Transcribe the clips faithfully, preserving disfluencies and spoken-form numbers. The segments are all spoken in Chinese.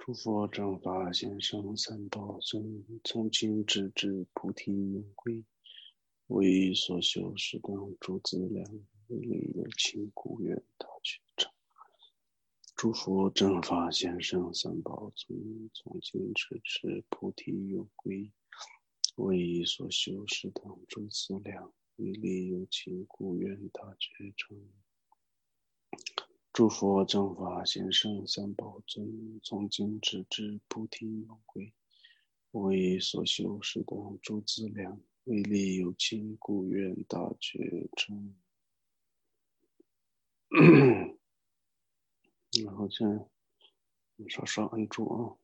诸佛正法贤圣三宝尊，从今直至菩提永归。为所修适当诸资粮，为利有情故愿大觉成。诸佛正法贤圣三宝尊，从今直至菩提永归。为所修适当诸资粮，为利有情故愿大觉成。诸佛正法贤圣三宝尊，从今直至菩提永归。为所修适当诸资粮，为利有情故愿大觉成。然后现在稍稍按住啊。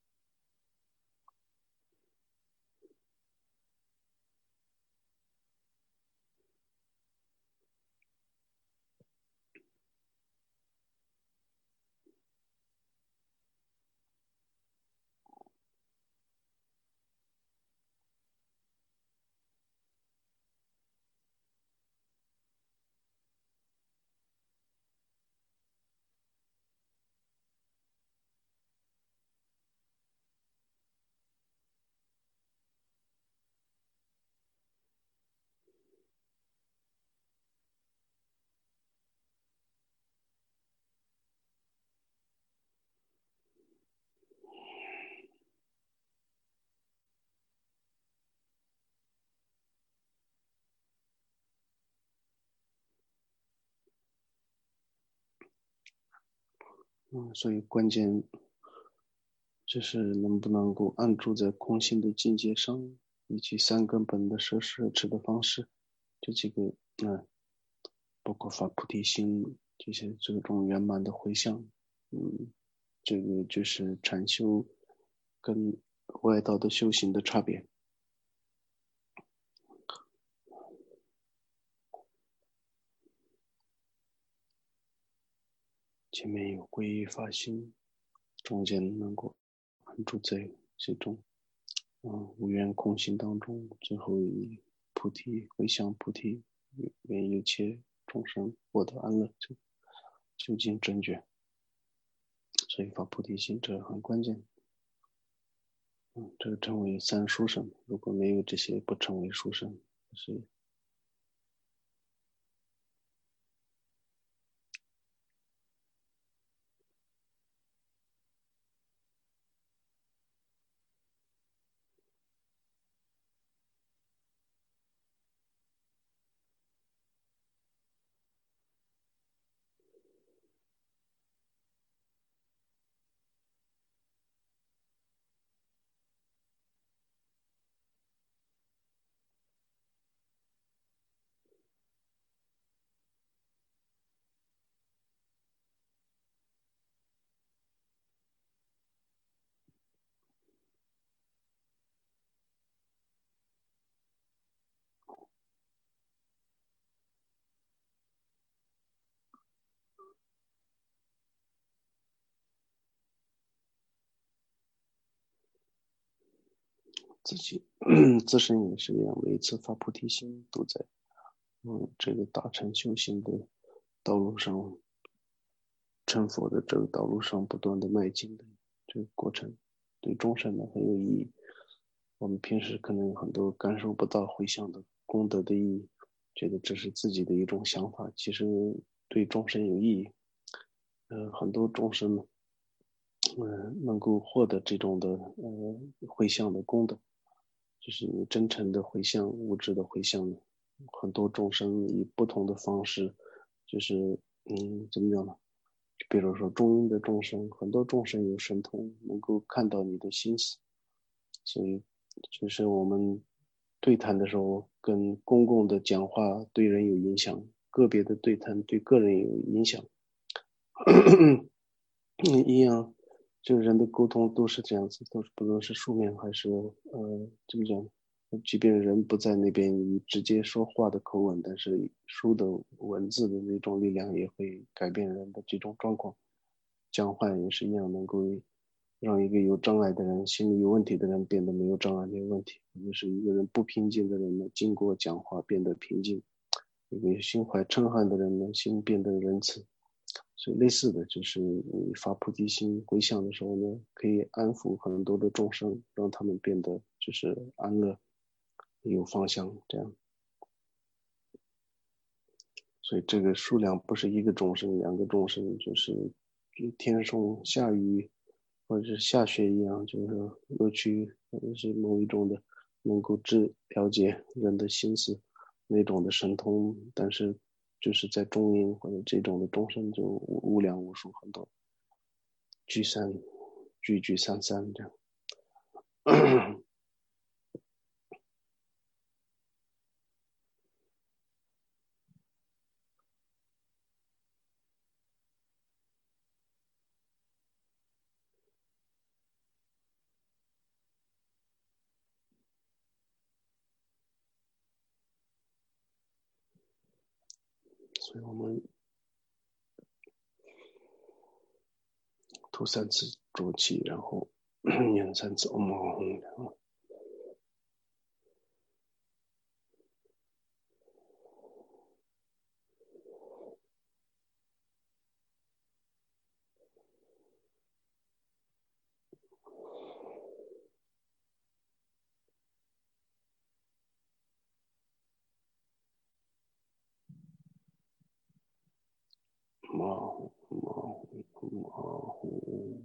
嗯，所以关键就是能不能够安住在空性的境界上，以及三根本的摄摄持的方式，这几个嗯，包括发菩提心这些这种圆满的回向，嗯，这个就是禅修跟外道的修行的差别。前面有皈依发心，中间能够安住在这种嗯无缘空性当中，最后以菩提回向菩提，愿一切众生获得安乐，就究竟正觉。所以发菩提心这很关键。嗯，这个称为三殊胜，如果没有这些，不称为殊胜。是自己自身也是一样，每一次发菩提心都在嗯这个大乘修行的道路上，成佛的这个道路上不断的迈进的这个过程，对众生呢很有意义。我们平时可能有很多感受不到回向的功德的意义，觉得这是自己的一种想法，其实对众生有意义。呃，很多众生呢，呃，能够获得这种的呃回向的功德，就是你真诚的回向、物质的回向，很多众生以不同的方式，就是嗯，怎么讲呢？比如说中阴的众生，很多众生有神通，能够看到你的心思，所以就是我们对谈的时候，跟公共的讲话对人有影响，个别的对谈对个人有影响。一样，就人的沟通都是这样子，都是不论是书面还是呃怎么讲，即便人不在那边以直接说话的口吻，但是书的文字的那种力量也会改变人的这种状况。讲话也是一样，能够让一个有障碍的人、心理有问题的人变得没有障碍、没有问题，或者是一个人不平静的人呢，经过讲话变得平静；一个心怀嗔恨的人呢，心变得仁慈。 所以类似的就是你发菩提心回向的时候呢，可以安抚很多的众生，让他们变得就是安乐，有方向这样。所以这个数量不是一个众生两个众生，就是天送下雨或者是下雪一样，就是乐趣或者是某一种的能够知了解人的心思那种的神通，但是就是在中阴或者这种的众生就无量无数很多，聚散聚聚散散这样。所以我们吐三次浊气，然后念三次嗡嘛吽，然后嘛嘛嘛吽。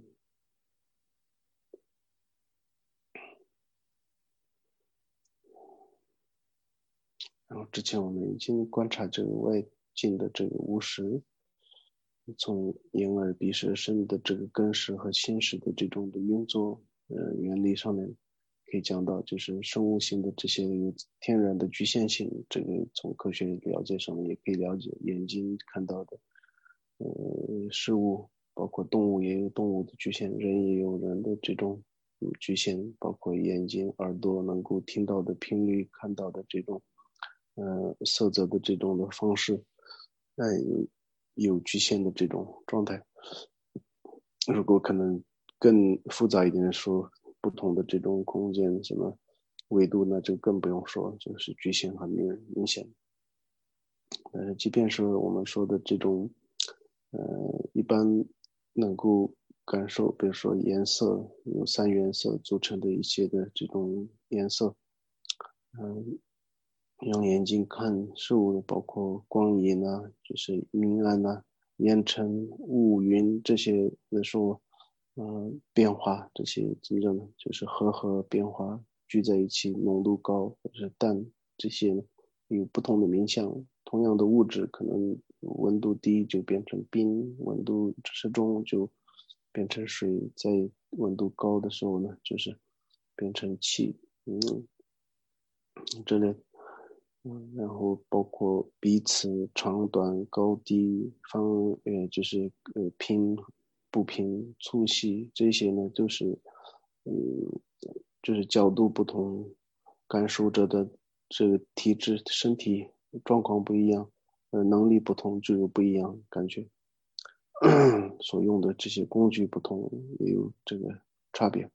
然后之前我们已经观察这个外境的这个无实，从眼耳鼻舌身的这个根识和心识的这种的运作呃原理上面，可以讲到就是生物性的这些有天然的局限性，这个从科学了解上面也可以了解，眼睛看到的呃事物，包括动物也有动物的局限，人也有人的这种嗯局限，包括眼睛耳朵能够听到的频率，看到的这种呃色泽的这种的方式，那有有局限的这种状态。如果可能更复杂一点的说，不同的这种空间什么维度，那就更不用说，就是局限很明明显。呃，即便是我们说的这种，呃，一般能够感受，比如说颜色，有三原色组成的一些的这种颜色，嗯、用眼睛看事物，包括光影啊，就是明暗啊、烟尘、雾云这些的时候，呃，变化这些怎么讲呢？就是和合变化聚在一起，浓度高或者是淡这些呢，有不同的名相。同样的物质，可能温度低就变成冰，温度适中就变成水，在温度高的时候呢，就是变成气，嗯，这类。嗯，然后包括彼此长短、高低、方，呃，就是呃平、不平、粗细这些呢，都是，嗯，就是角度不同，感受者的这个体质、身体状况不一样，呃，能力不同就有不一样感觉，所用的这些工具不同，也有这个差别。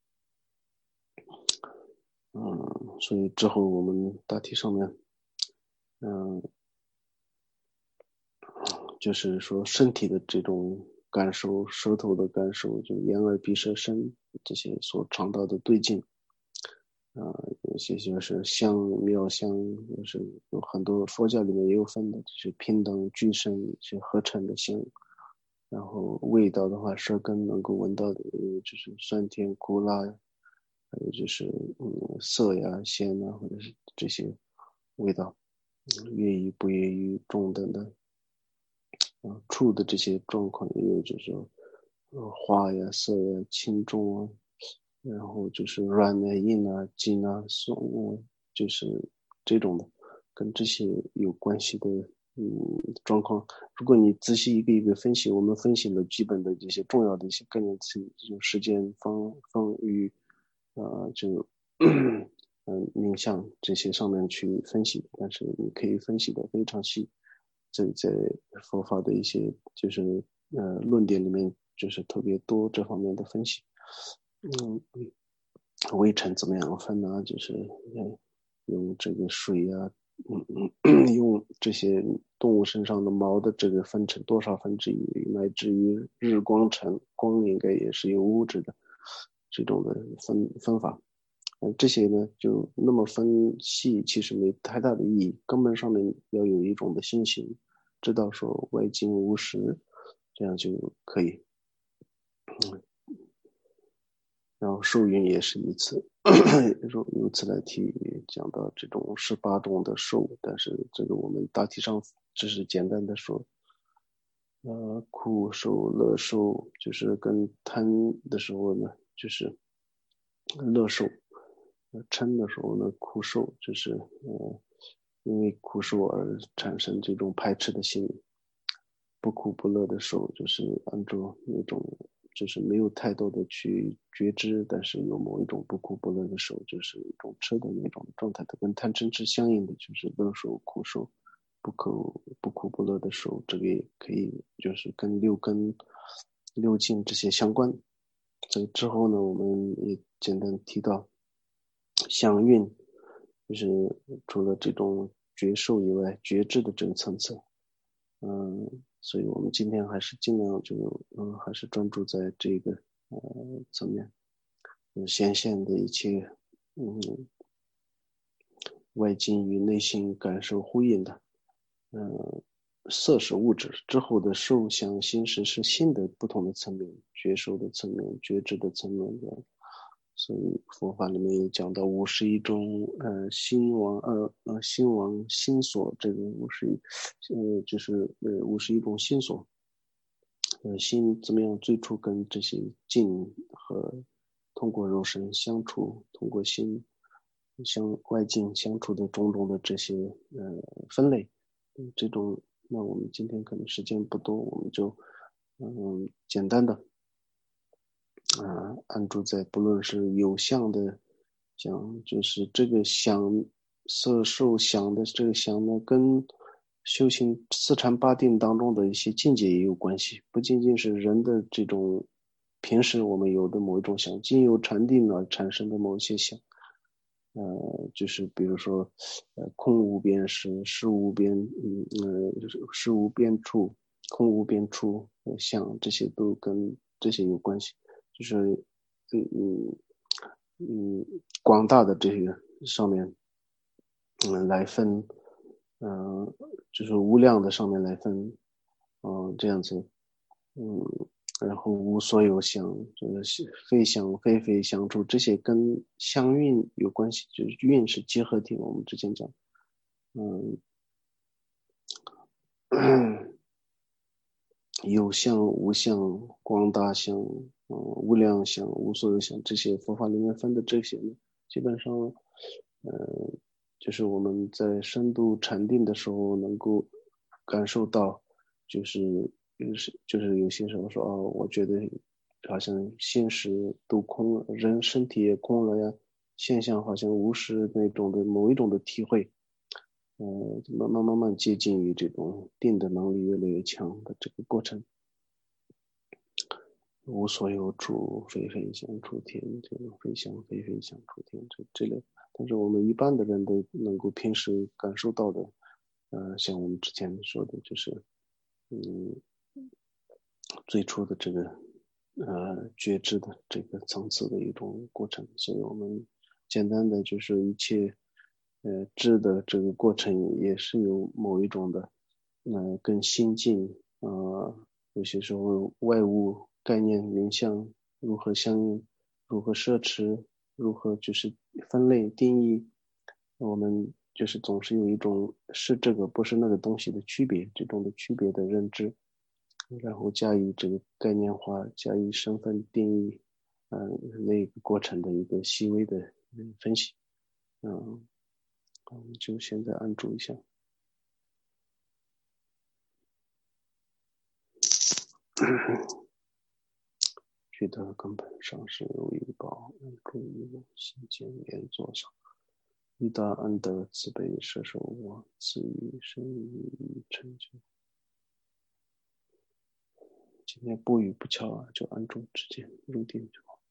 嗯，所以之后我们大体上面，嗯，就是说身体的这种感受，舌头的感受，就眼耳鼻舌身这些所尝到的对境，啊、呃，有些就是香妙香，就是有很多佛教里面也有分的，就是平等俱生，是合成的香。然后味道的话，舌根能够闻到的，呃，就是酸甜苦辣，还有就是嗯涩呀、鲜呐，或者是这些味道，嗯悦于不悦于中等的。啊，触的这些状况也有，就是说，呃，花呀、色呀、轻重啊，然后就是软啊、硬啊、紧啊、松啊，就是这种的，跟这些有关系的，嗯，状况。如果你仔细一个一个分析，我们分析了基本的这些重要的一些概念词，就时间、方、方域，啊，就嗯，冥想这些上面去分析，但是你可以分析的非常细。这在佛法的一些就是呃论点里面，就是特别多这方面的分析。嗯，微尘怎么样分呢？就是嗯，用这个水啊， 嗯嗯，用这些动物身上的毛的这个分成多少分之一，乃至于日光成光应该也是有物质的这种的分分法。嗯，这些呢就那么分析其实没太大的意义，根本上面要有一种的信心，知道说外境无实，这样就可以。然后受孕也是一次，由由此来提讲到这种十八种的受，但是这个我们大体上只是简单的说，呃，苦受、乐受，就是跟贪的时候呢，就是乐受；呃嗔的时候呢，苦受，就是呃，因为苦受而产生这种排斥的心理。不苦不乐的受，就是按照那种就是没有太多的去觉知，但是有某一种不苦不乐的受，就是一种吃的那种状态，它跟贪嗔痴相应的就是乐受、苦受、不苦不苦不乐的受，这个也可以就是跟六根、六境这些相关。这之后呢，我们也简单提到相运，就是除了这种觉受以外，觉知的这个层次。嗯，所以我们今天还是尽量就嗯，还是专注在这个呃层面，嗯，显现的一切，嗯，外境与内心感受呼应的，嗯，色是物质之后的受想行识是心的不同的层面，觉受的层面、觉知的层面的，所以佛法里面也讲到五十一种呃心王呃呃心王心所，这个五十一呃就是呃五十一种心所。呃，心怎么样？最初跟这些境和通过肉身相处，通过心相外境相处的种种的这些呃分类，嗯，这种，那我们今天可能时间不多，我们就嗯简单的啊、呃按住在不论是有相的讲，就是这个想色受想的这个想呢，跟修行四禅八定当中的一些境界也有关系，不仅仅是人的这种平时我们有的某一种想，经由禅定而产生的某一些想，呃，就是比如说，呃，空无边时，事无边，嗯呃，就是事无边处，空无边处，呃想这些都跟这些有关系，就是嗯嗯嗯广大的这些上面，嗯来分，嗯、呃就是无量的上面来分，嗯、这样子，嗯，然后无所有相，就是非想非非相处，这些跟相运有关系，就是运是结合体，我们之前讲，嗯，有相无相，光大相，嗯，无量相，无所有相，这些佛法里面分的这些呢，基本上，呃，就是我们在深度禅定的时候能够感受到，就是就是就是有些时候说哦，我觉得好像现实都空了，人身体也空了呀，现象好像无视那种的某一种的体会，呃，慢慢慢慢接近于这种定的能力越来越强的这个过程。无所有处，非非想处天，这种非想非非想处天这这类，但是我们一般的人都能够平时感受到的，呃，像我们之前说的，就是，嗯，最初的这个，呃，觉知的这个层次的一种过程，所以我们简单的就是一切，呃，知的这个过程也是有某一种的，呃，跟心境，呃，有些时候外物概念名相如何相应，如何摄持，如何就是分类定义，我们就是总是有一种是这个不是那个东西的区别，这种的区别的认知，然后加以这个概念化，加以身份定义，嗯、那个过程的一个细微的嗯分析，嗯，我们就现在按住一下。觉得根本上是有一宝，注意心间连坐上，一大安得慈悲摄受我，赐予生意成就。今天不语不敲啊，就按住直接入定就好。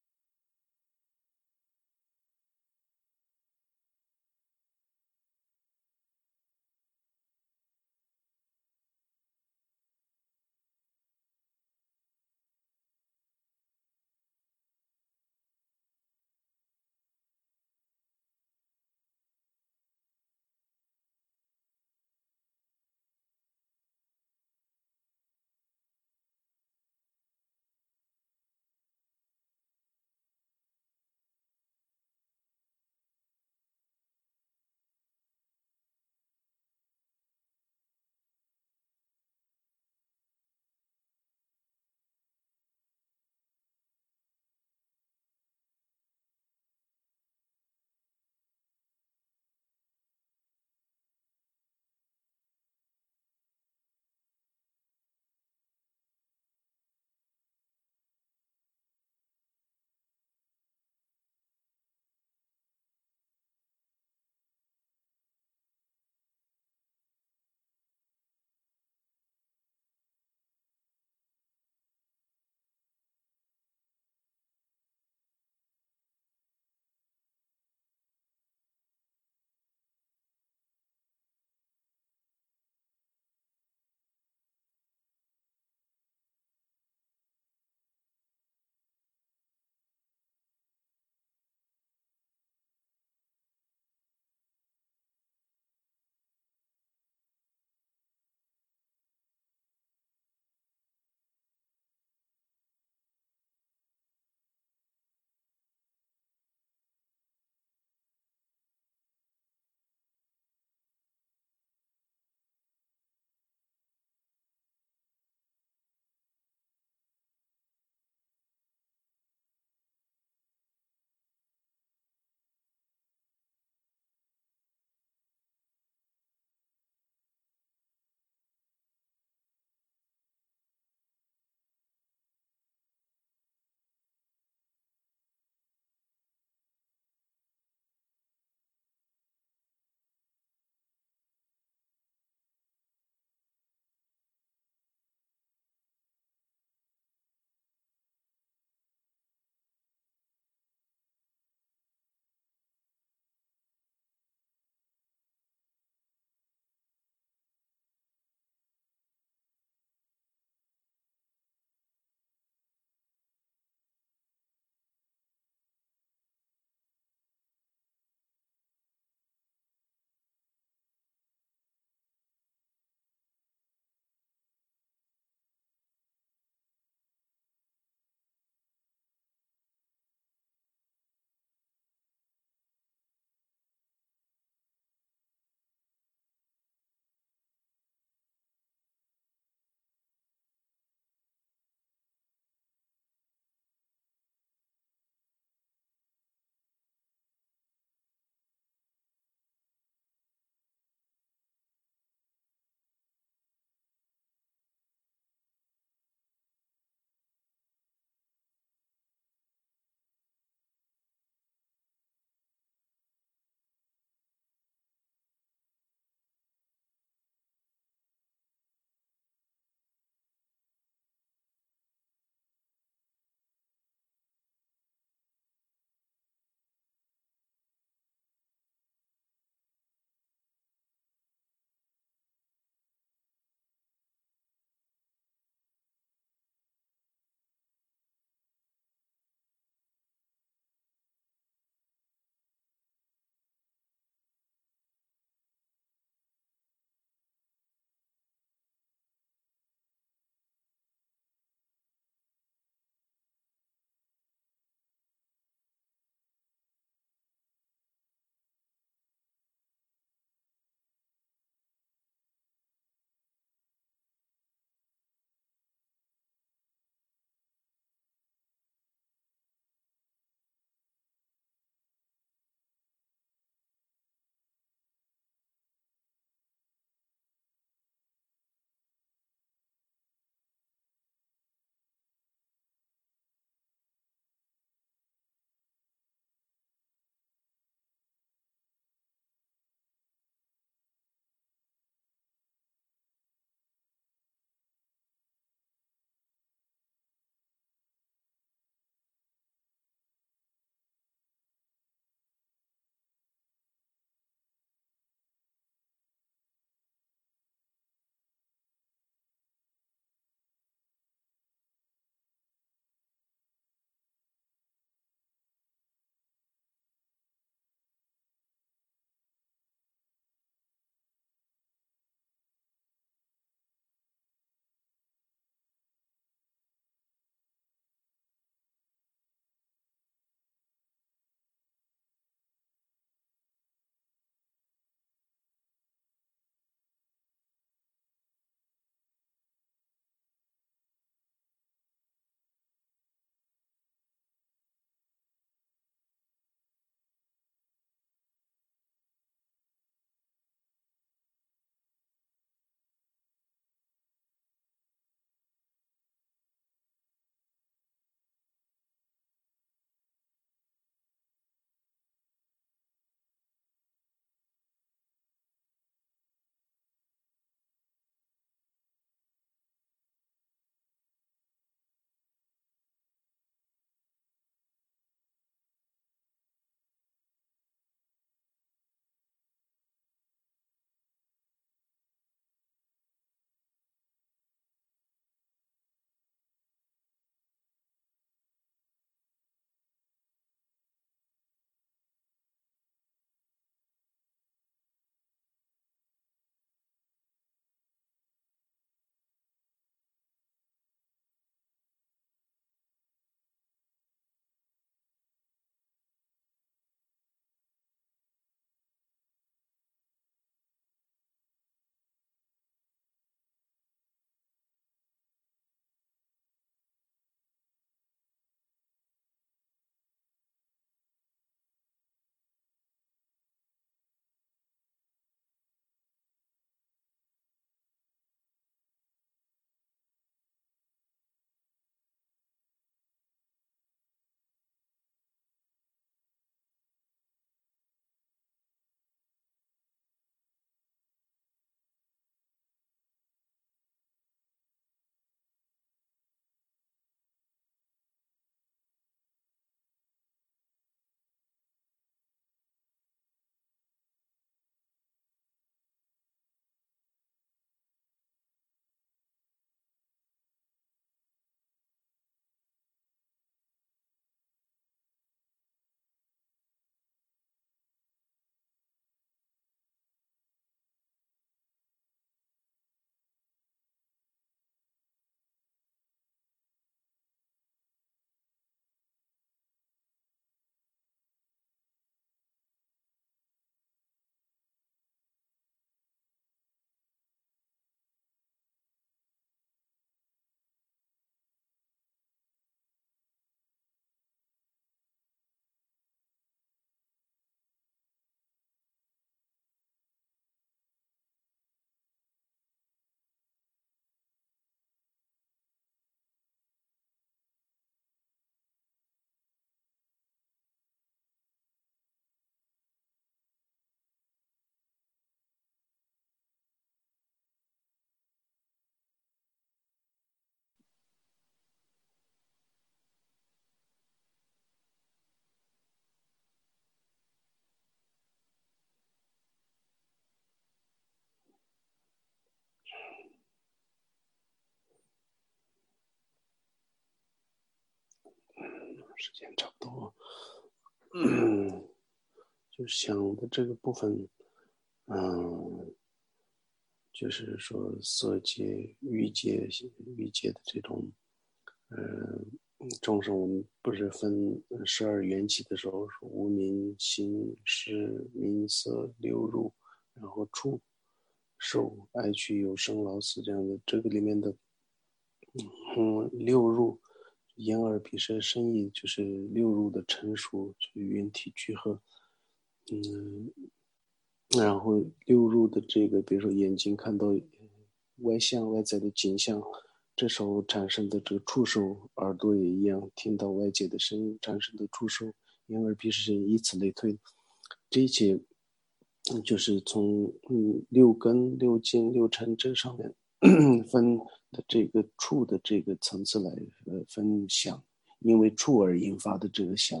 时间差不多。嗯，就想的这个部分，嗯，就是说色界、欲界、欲界的这种，呃，众生我们不是分十二缘起的时候，无明、心、识、名色、六入，然后触、受、爱取、有生、老死这样的，这个里面的，嗯，六入。眼耳鼻舌身意就是六入的成熟，就是云体聚合，嗯，然后六入的这个，比如说眼睛看到外向外在的景象，这时候产生的这个触受，耳朵也一样，听到外界的声音产生的触受，眼耳鼻舌身意，以此类推，这一切就是从嗯六根、六经、六尘这上面分的这个触的这个层次来呃分享，因为触而引发的这个想，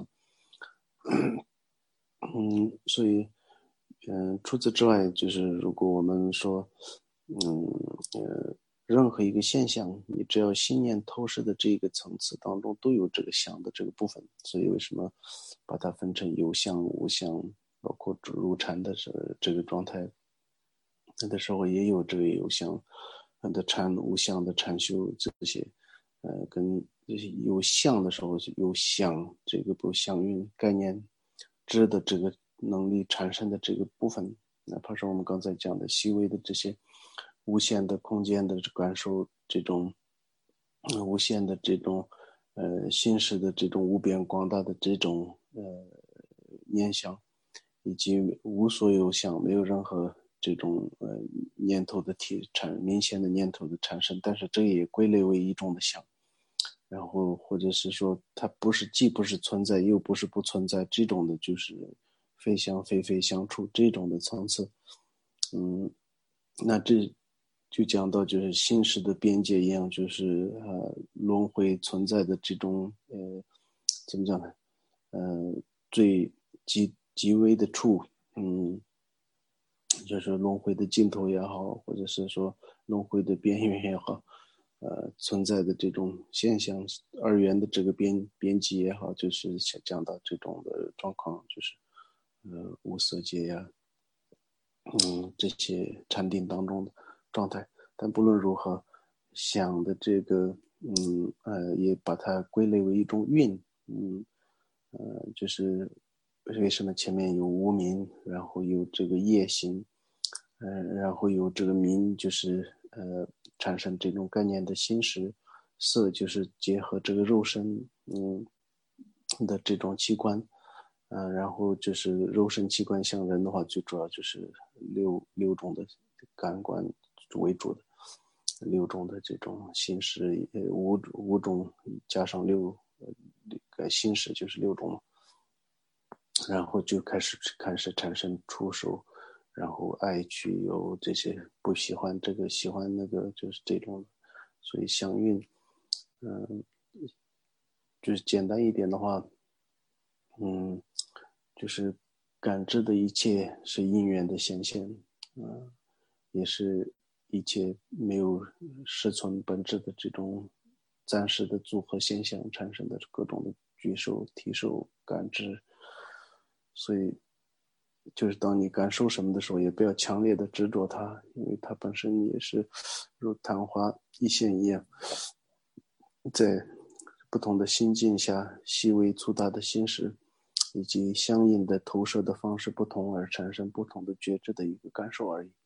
嗯，所以嗯、呃，除此之外，就是如果我们说，嗯呃，任何一个现象，你只要心念透视的这个层次当中都有这个想的这个部分，所以为什么把它分成有相、无相，包括入禅的这这个状态，那的时候也有这个有相的禅、无相的禅修这些，呃，跟这些有相的时候有想这个不相应概念知的这个能力产生的这个部分，哪怕是我们刚才讲的细微的这些无限的空间的感受，这种、呃、无限的这种呃心识的这种无边广大的这种呃念想，以及无所有想，没有任何这种呃念头的体产明显的念头的产生，但是这也归类为一种的想。然后或者是说它不是既不是存在又不是不存在，这种的就是非相非非相处这种的层次。嗯，那这就讲到就是心识的边界一样，就是呃轮回存在的这种呃怎么讲呢？呃最极极微的处，嗯，就是轮回的尽头也好，或者是说轮回的边缘也好，呃，存在的这种现象，二元的这个边边际也好，就是讲到这种的状况，就是呃无色界呀，嗯，这些禅定当中的状态。但不论如何，想的这个，嗯呃，也把它归类为一种运，嗯呃，就是为什么前面有无明，然后有这个业行，嗯、呃，然后有这个明，就是呃产生这种概念的心识，色就是结合这个肉身，嗯的这种器官，嗯、呃，然后就是肉身器官像人的话，最主要就是六六种的感官为主的。六种的这种心识，呃，五五种加上六，呃，个心识就是六种，然后就开始开始产生触手，然后爱去有这些不喜欢这个喜欢那个，就是这种，所以相应，嗯，就是简单一点的话，嗯，就是感知的一切是因缘的显现，嗯，也是一切没有实存本质的这种暂时的组合现象产生的各种的举手、提手、感知，所以就是当你感受什么的时候，也不要强烈的执着它，因为它本身也是如昙花一现一样，在不同的心境下，细微粗大的心识，以及相应的投射的方式不同而产生不同的觉知的一个感受而已，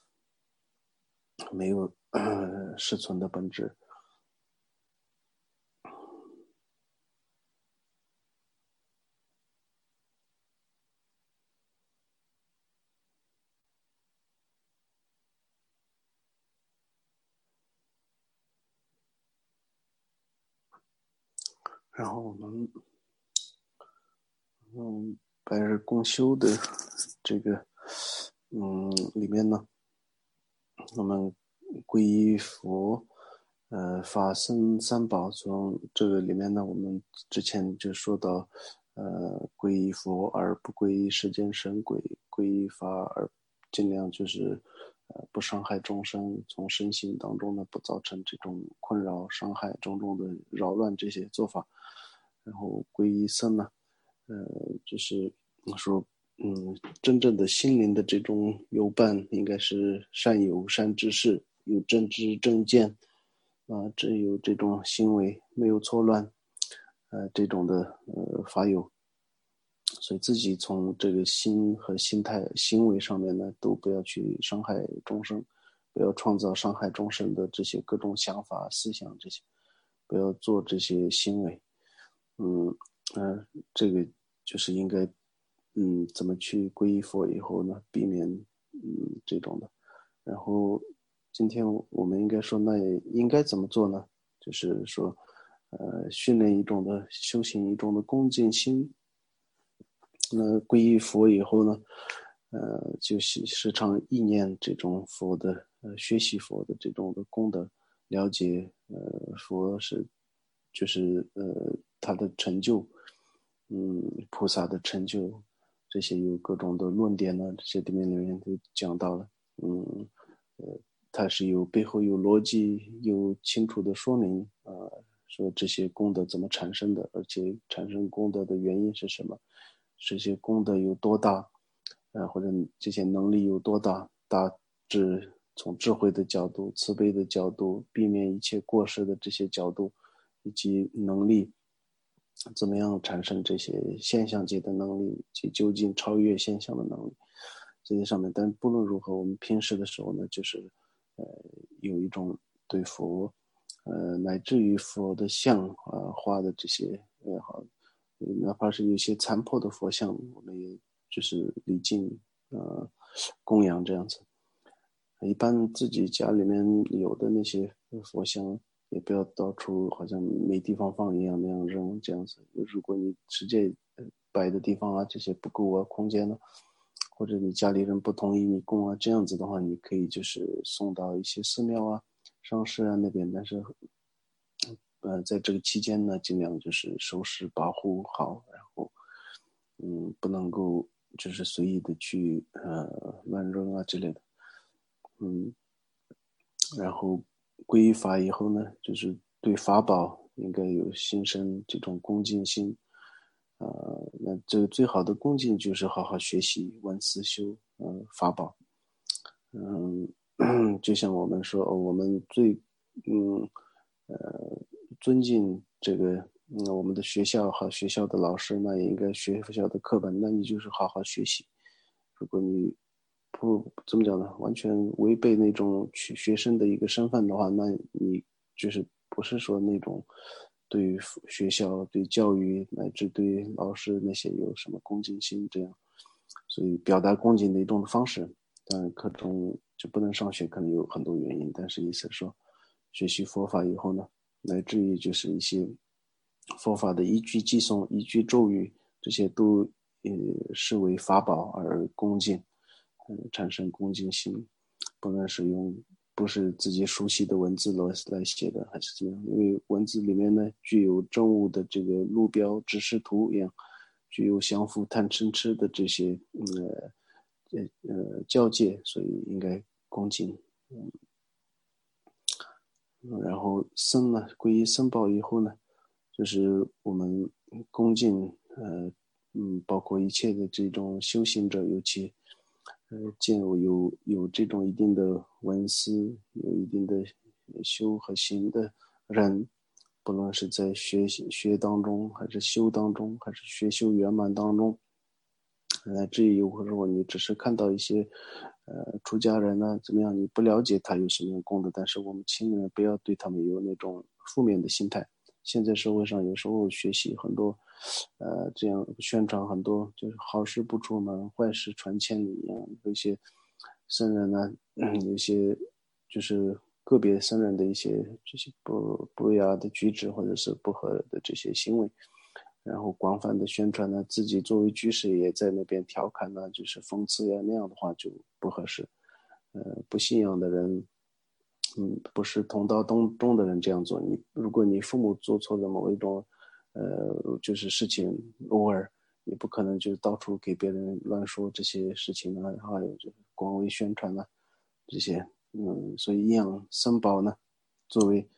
没有呃实存的本质。然后我们嗯白日共修的这个嗯里面呢，我们皈依佛，呃，法僧三宝，从这个里面呢，我们之前就说到，呃，皈依佛而不皈依世间神鬼，皈依法而尽量就是，呃，不伤害众生，从身心当中呢不造成这种困扰、伤害种种的扰乱这些做法。 然后皈依僧呢，呃，就是说，嗯，真正的心灵的这种友伴，应该是善友善知识，有正知正见，啊，只有这种行为没有错乱，呃，这种的呃法友。所以自己从这个心和心态、行为上面呢，都不要去伤害众生，不要创造伤害众生的这些各种想法、思想这些，不要做这些行为。嗯嗯、呃，这个就是应该，嗯，怎么去皈依佛以后呢，避免嗯这种的。然后今天我们应该说，那也应该怎么做呢？就是说，呃，训练一种的修行，一种的恭敬心。那皈依佛以后呢，呃，就是时常意念这种佛的，呃，学习佛的这种的功德，了解，呃，佛是，就是呃他的成就，嗯，菩萨的成就，这些有各种的论点呢，这些里面里面都讲到了，嗯，呃，它是有背后有逻辑，有清楚的说明，啊、呃，说这些功德怎么产生的，而且产生功德的原因是什么。这些功德有多大，呃，或者这些能力有多大，大致从智慧的角度、慈悲的角度、避免一切过失的这些角度，以及能力，怎么样产生这些现象界的能力，及究竟超越现象的能力，这些上面。但不论如何，我们平时的时候呢，就是呃有一种对佛，呃乃至于佛的像啊画的这些也好。哪怕是有些残破的佛像，我们也就是礼敬，呃，供养这样子。一般自己家里面有的那些佛像，也不要到处好像没地方放一样那样扔这样子。如果你直接摆的地方啊这些不够啊空间呢，或者你家里人不同意你供啊，这样子的话，你可以就是送到一些寺庙啊、上师啊那边，但是。呃，在这个期间呢，尽量就是收拾保护好，然后，嗯，不能够就是随意的去呃乱扔啊之类的，嗯，然后皈依法以后呢，就是对法宝应该有心生这种恭敬心，呃，那这个最好的恭敬就是好好学习闻思修，呃，法宝，嗯，就像我们说，哦我们最，嗯，呃，尊敬这个，嗯，我们的学校和学校的老师，那也应该学校的课本，那你就是好好学习。如果你不怎么讲呢，完全违背那种学学生的一个身份的话，那你就是不是说那种对于学校、对教育乃至对老师那些有什么恭敬心这样，所以表达恭敬的一种方式。当然，课中就不能上学，可能有很多原因，但是意思说，学习佛法以后呢，乃至于就是一些佛法的依据寄诵、依据咒语，这些都呃视为法宝而恭敬，嗯、呃，产生恭敬心，不论是用不是自己熟悉的文字来来写的，还是怎么样，因为文字里面呢具有政务的这个路标、指示图一样，具有相互探嗔痴的这些呃。呃呃交界，所以应该恭敬。嗯，然后僧呢，皈依僧宝以后呢，就是我们恭敬，呃，嗯，包括一切的这种修行者，尤其呃，见有有有这种一定的文思，有一定的修和行的人，不论是在学习学当中，还是修当中，还是学修圆满当中。乃至于或者说你只是看到一些，呃，出家人呢怎么样，你不了解他有什么样功德，但是我们亲人不要对他们有那种负面的心态。现在社会上有时候学习很多，呃，这样宣传很多就是好事不出门，坏事传千里一样。有一些僧人呢，嗯、有些就是个别僧人的一些这些不不雅的举止或者是不合的这些行为。然后广泛的宣传呢，自己作为居士也在那边调侃呢，就是讽刺呀，那样的话就不合适。呃，不信仰的人，嗯，不是同道中中的人这样做。你如果你父母做错了某一种，呃，就是事情，偶尔你不可能就到处给别人乱说这些事情啊，然后还有就是广为宣传啊，这些，嗯，所以阴阳僧宝呢，作为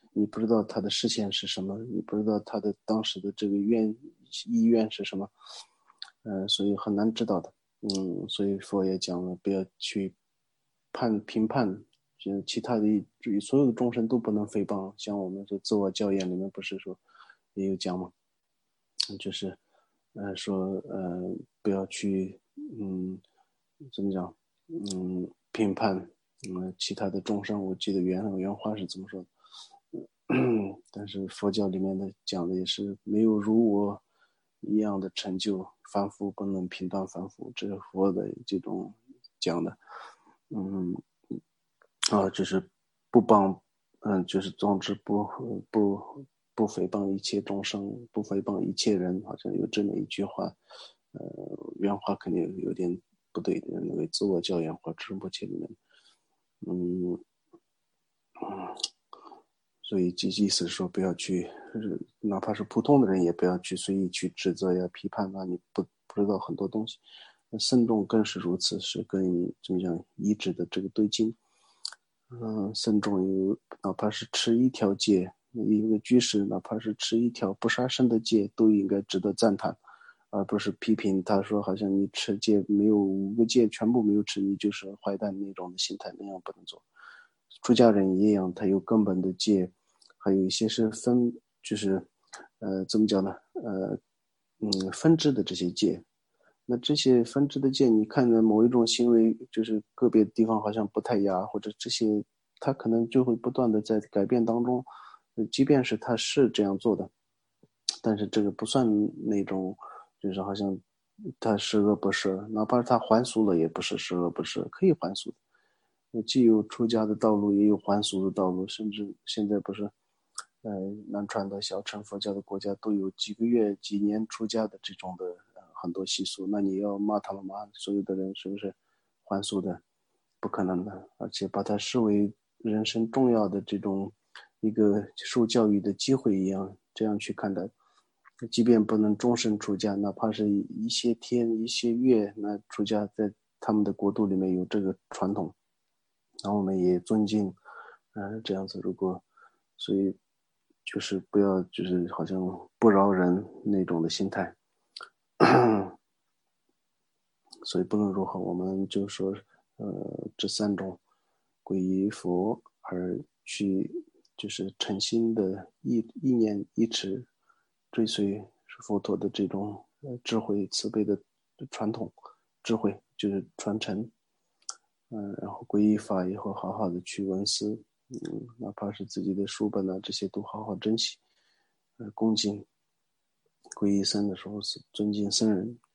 你不知道他的视线是什么，你不知道他的当时的这个愿意愿是什么，呃，所以很难知道的。嗯，所以佛也讲了，不要去判评判，就其他的所有的众生都不能诽谤。像我们这自我教研里面不是说也有讲吗？就是呃说呃不要去嗯怎么讲嗯评判嗯其他的众生。我记得原原话是怎么说的？但是佛教里面的讲的也是没有如我一样的成就，凡夫不能评断凡夫，这是佛的这种讲的。嗯啊，就是不帮，嗯，就是总之不不不诽谤一切众生，不诽谤一切人，好像有这么一句话。呃，原话肯定有点不对的，那个自我教养或直播里面，嗯嗯。所以这意思是说，不要去，哪怕是普通的人，也不要去随意去指责呀、批判啊，你不不知道很多东西。那僧众更是如此，是跟怎么讲一致的这个对境。嗯，僧众有哪怕是持一条戒，一个居士哪怕是持一条不杀生的戒，都应该值得赞叹，而不是批评他说好像你持戒没有五个戒全部没有持，你就是坏蛋那种的心态，那样不能做。出家人也一样，他有根本的戒，还有一些是分，就是呃怎么讲呢？呃嗯分支的这些戒。那这些分支的戒，你看的某一种行为，就是个别地方好像不太雅，或者这些，他可能就会不断的在改变当中，即便是他是这样做的，但是这个不算那种，就是好像他十恶不赦，哪怕他还俗了，也不是十恶不赦，可以还俗的。既有出家的道路，也有还俗的道路，甚至现在不是，呃，南传的小乘佛教的国家都有几个月、几年出家的这种的、呃、很多习俗。那你要骂他们骂所有的人，是不是还俗的？不可能的，而且把它视为人生重要的这种一个受教育的机会一样，这样去看待。即便不能终身出家，哪怕是一些天、一些月，那出家在他们的国度里面有这个传统。然后我们也尊敬，嗯、呃，这样子。如果，所以就是不要就是好像不饶人那种的心态，所以不论如何，我们就说，呃，这三种皈依佛而去，就是诚心的意意念一直追随佛陀的这种呃智慧慈悲的传统，智慧就是传承。嗯，然后皈依法以后，好好的去闻思，嗯，哪怕是自己的书本啊，这些都好好珍惜，呃，恭敬。皈依僧的时候是尊敬僧人，